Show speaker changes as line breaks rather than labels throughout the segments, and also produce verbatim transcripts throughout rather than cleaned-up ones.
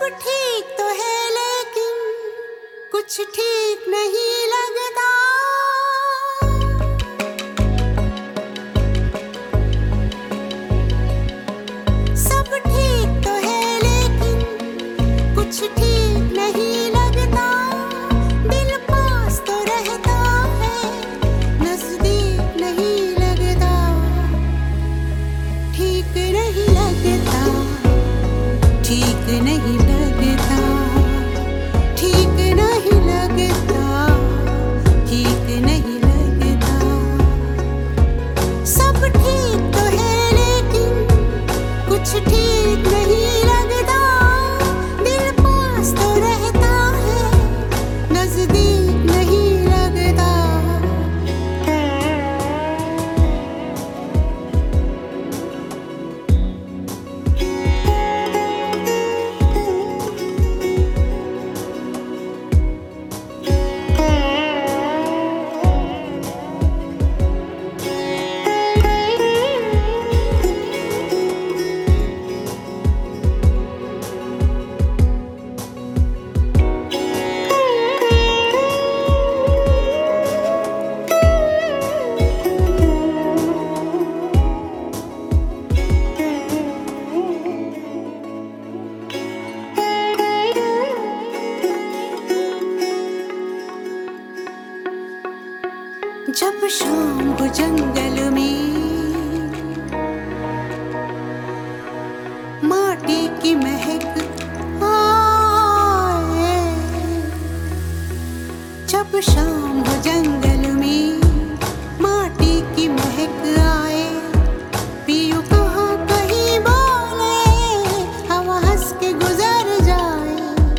ठीक तो है लेकिन कुछ ठीक नहीं लगता। सब ठीक तो है लेकिन कुछ ठीक नहीं लगता। दिल पास तो रहता है, नजदीक नहीं लगता। ठीक नहीं लगता, ठीक नहीं लगता, ठीक नहीं लगता, ठीक नहीं लगता। सब ठीक तो है लेकिन कुछ ठीक नहीं लगता। दिल पास तो रहता है, नजदीक नहीं लगता। जब शाम हो जंगल में माटी की महक आए। जब शाम हो जंगल में माटी की महक आए। पियू कहाँ कहीं बोले, हवा हंस के गुजर जाए।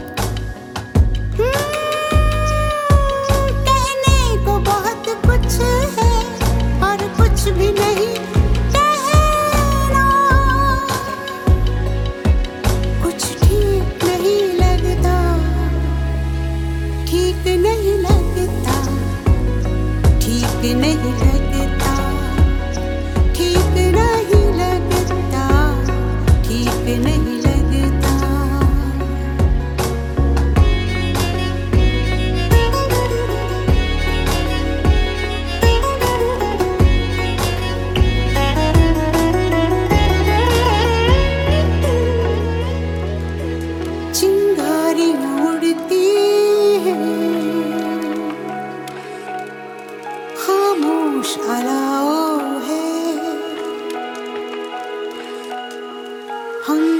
कुछ है और कुछ भी नहीं कहना। कुछ ठीक नहीं लगता, ठीक नहीं लगता, ठीक नहीं लगता, ठीक नहीं लगता, ठीक नहीं लगता। उड़ती है खामोश अलाव है हम